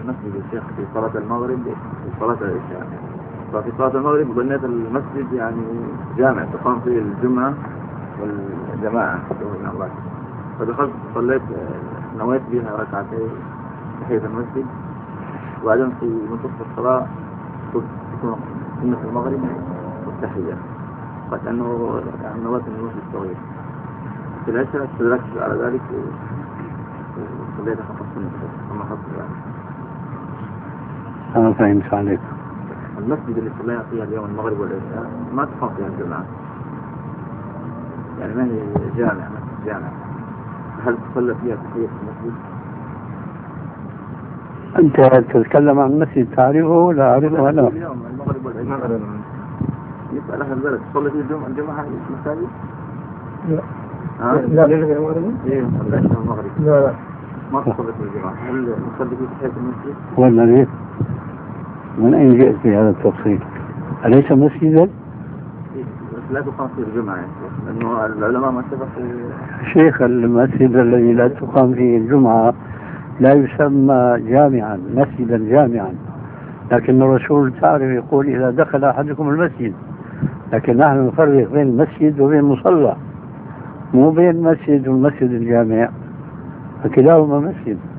مسجد الشيخ في صلاة المغرب وفي صلاة العشاء. ففي صلاة المغرب بنيت المسجد يعني جامع تقام فيه الجمعة والجماعة من الله. فدخلت صليت، نويت بها ركعتين تحية المسجد، وبعدين في منتصف الصلاة تكون سنة المغرب والتحية، فكأنه يعني نويت المسجد الصغير. في العشاء استدركت على ذلك وصليت خمس سنة ثم خمس يعني. أنا فهمت عليك. المسجد اللي صلينا فيها اليوم المغرب والعشاء ما تقام فيها الجمعة، يعني ما هي جامع، مسجد جامع. هل تصلى فيها تحية المسجد؟ أنت تتكلم عن مسجد تعرفه لا أعرفه ولا؟ اليوم المغرب والعشاء يسأل أهل البلد تصلي فيه الجمعة في المساجد؟ لا لا المغرب؟ إيه العشاء المغرب. لا ما تصلي في الجمعة. هل تصلي فيه تحية المسجد؟ ولا ليه؟ من أين جئت بهذا التفصيل؟ أليس مسجدا؟ لا تقام فيه الجمعة يعني. لأنه العلماء ما اتفقوا. شيخ، المسجد الذي لا تقام فيه الجمعة لا يسمى جامعا، مسجدا جامعا، لكن الرسول تعرف يقول إذا دخل أحدكم المسجد، لكن نحن نفرق بين المسجد وبين مصلى، مو بين مسجد والمسجد الجامع، فكلاهما مسجد.